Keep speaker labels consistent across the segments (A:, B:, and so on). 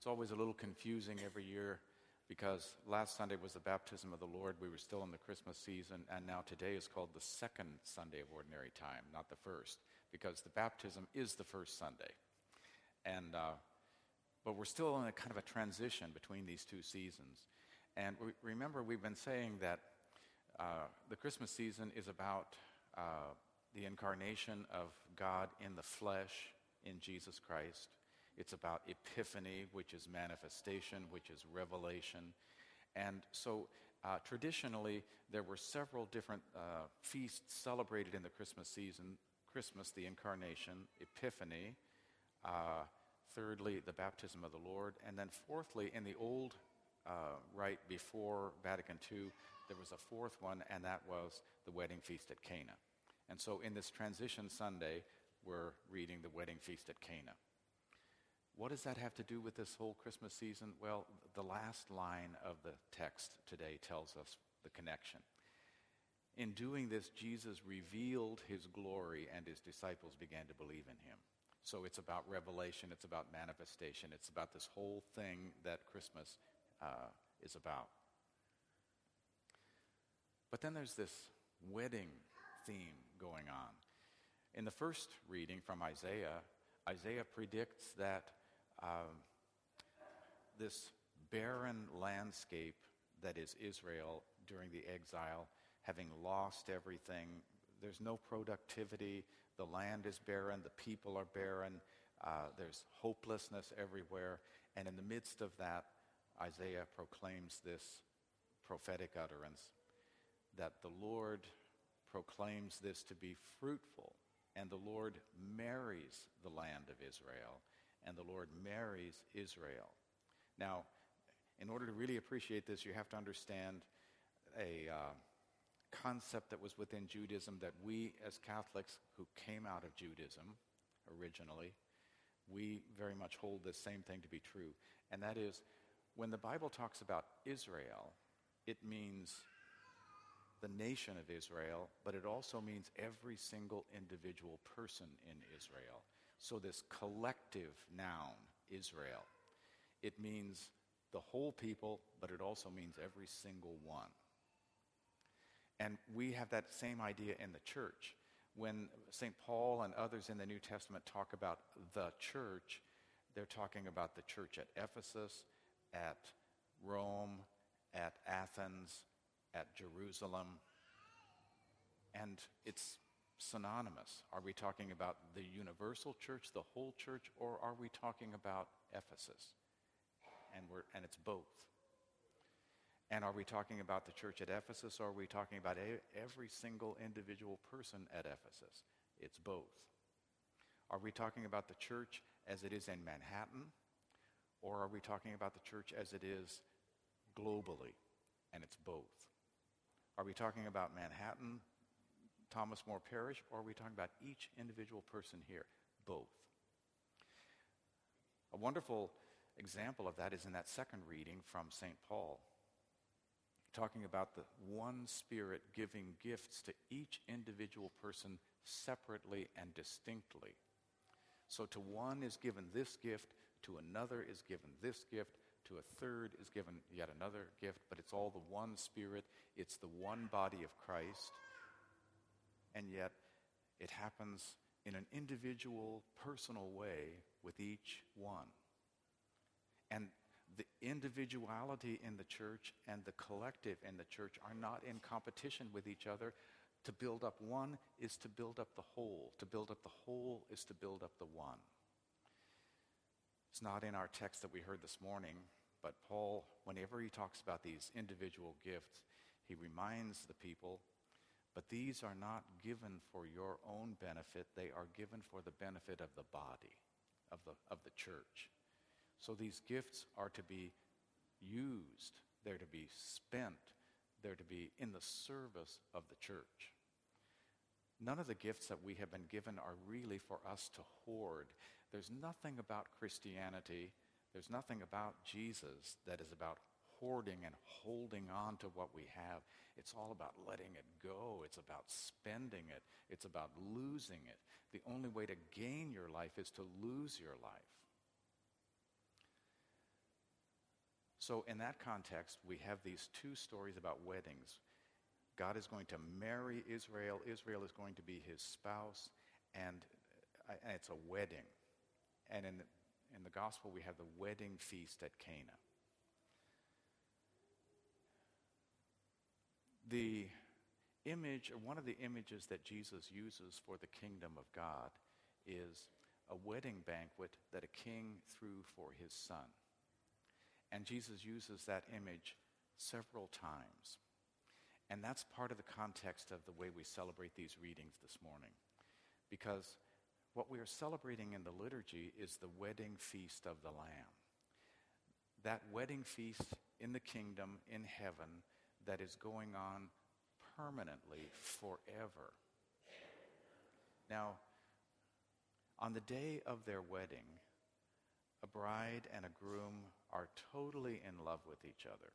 A: It's always a little confusing every year because last Sunday was the baptism of the Lord. We were still in the Christmas season, and now today is called the second Sunday of Ordinary Time, not the first, because the baptism is the first Sunday. And but we're still in a kind of a transition between these two seasons. And remember, we've been saying that the Christmas season is about the incarnation of God in the flesh in Jesus Christ. It's about Epiphany, which is manifestation, which is revelation. And so traditionally, there were several different feasts celebrated in the Christmas season. Christmas, the incarnation, Epiphany, thirdly, the baptism of the Lord, and then fourthly, in the old rite before Vatican II, there was a fourth one, and that was the wedding feast at Cana. And so in this transition Sunday, we're reading the wedding feast at Cana. What does that have to do with this whole Christmas season? Well, the last line of the text today tells us the connection. In doing this, Jesus revealed his glory, and his disciples began to believe in him. So it's about revelation, it's about manifestation, it's about this whole thing that Christmas is about. But then there's this wedding theme going on. In the first reading from Isaiah, Isaiah predicts that this barren landscape that is Israel during the exile, having lost everything, there's no productivity, the land is barren, the people are barren, there's hopelessness everywhere, and in the midst of that, Isaiah proclaims this prophetic utterance that the Lord proclaims this to be fruitful, and the Lord marries the land of Israel, and the Lord marries Israel. Now, in order to really appreciate this, you have to understand a concept that was within Judaism that we as Catholics who came out of Judaism originally, we very much hold this same thing to be true. And that is, when the Bible talks about Israel, it means the nation of Israel, but it also means every single individual person in Israel. So this collective noun, Israel, it means the whole people, but it also means every single one. And we have that same idea in the church. When St. Paul and others in the New Testament talk about the church, they're talking about the church at Ephesus, at Rome, at Athens, at Jerusalem, and it's synonymous. Are we talking about the universal church, the whole church, or are we talking about Ephesus? And it's both. And are we talking about the church at Ephesus, or are we talking about every single individual person at Ephesus? It's both. Are we talking about the church as it is in Manhattan, or are we talking about the church as it is globally? And it's both. Are we talking about Manhattan, Thomas More Parish, or are we talking about each individual person here? Both. A wonderful example of that is in that second reading from St. Paul, talking about the one Spirit giving gifts to each individual person separately and distinctly. So to one is given this gift, to another is given this gift, to a third is given yet another gift, but it's all the one Spirit, it's the one body of Christ, and yet it happens in an individual, personal way with each one. And the individuality in the church and the collective in the church are not in competition with each other. To build up one is to build up the whole. To build up the whole is to build up the one. It's not in our text that we heard this morning, but Paul, whenever he talks about these individual gifts, he reminds the people, but these are not given for your own benefit. They are given for the benefit of the body, of the church. So these gifts are to be used. They're to be spent. They're to be in the service of the church. None of the gifts that we have been given are really for us to hoard. There's nothing about Christianity, there's nothing about Jesus that is about hoarding and holding on to what we have. It's all about letting it go. It's about spending it. It's about losing it. The only way to gain your life is to lose your life. So in that context, we have these two stories about weddings. God is going to marry Israel. Israel is going to be his spouse, and it's a wedding. And in the gospel, we have the wedding feast at Cana. The image, or one of the images that Jesus uses for the kingdom of God, is a wedding banquet that a king threw for his son. And Jesus uses that image several times. And that's part of the context of the way we celebrate these readings this morning. Because what we are celebrating in the liturgy is the wedding feast of the Lamb. That wedding feast in the kingdom, in heaven, that is going on permanently, forever. Now, on the day of their wedding, a bride and a groom are totally in love with each other.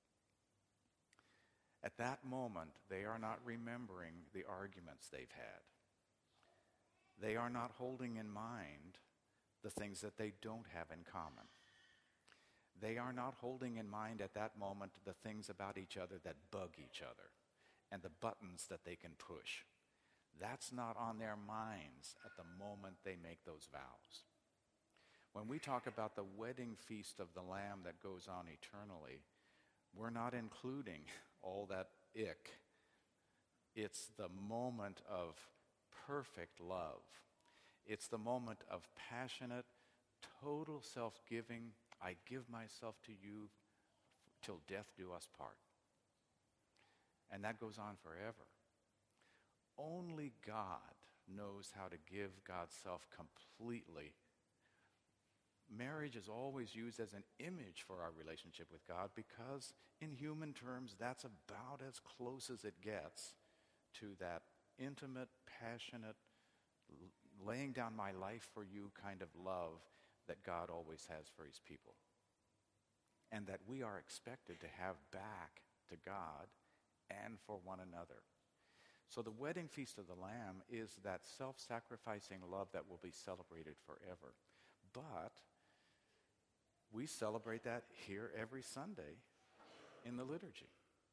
A: At that moment, they are not remembering the arguments they've had. They are not holding in mind the things that they don't have in common. They are not holding in mind at that moment the things about each other that bug each other and the buttons that they can push. That's not on their minds at the moment they make those vows. When we talk about the wedding feast of the Lamb that goes on eternally, we're not including all that ick. It's the moment of perfect love. It's the moment of passionate, total self-giving. I give myself to you till death do us part. And that goes on forever. Only God knows how to give God's self completely. Marriage is always used as an image for our relationship with God because in human terms, that's about as close as it gets to that intimate, passionate, laying down my life for you kind of love that God always has for his people. And that we are expected to have back to God and for one another. So the wedding feast of the Lamb is that self-sacrificing love that will be celebrated forever. But we celebrate that here every Sunday in the liturgy.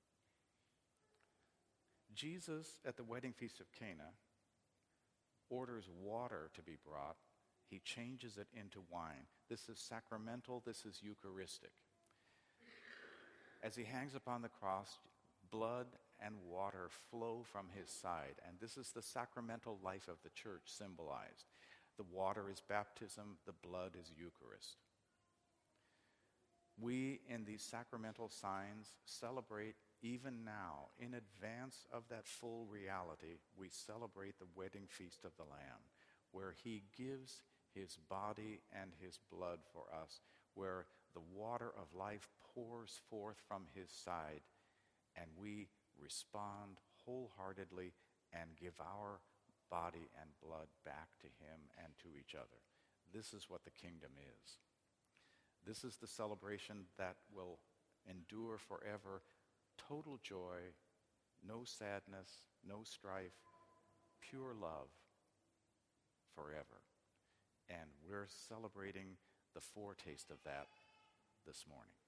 A: Jesus, at the wedding feast of Cana, orders water to be brought. He changes it into wine. This is sacramental. This is Eucharistic. As he hangs upon the cross, blood and water flow from his side. And this is the sacramental life of the church symbolized. The water is baptism. The blood is Eucharist. We, in these sacramental signs, celebrate even now, in advance of that full reality, we celebrate the wedding feast of the Lamb, where he gives his body and his blood for us, where the water of life pours forth from his side, and we respond wholeheartedly and give our body and blood back to him and to each other. This is what the kingdom is. This is the celebration that will endure forever. Total joy, no sadness, no strife, pure love forever. And we're celebrating the foretaste of that this morning.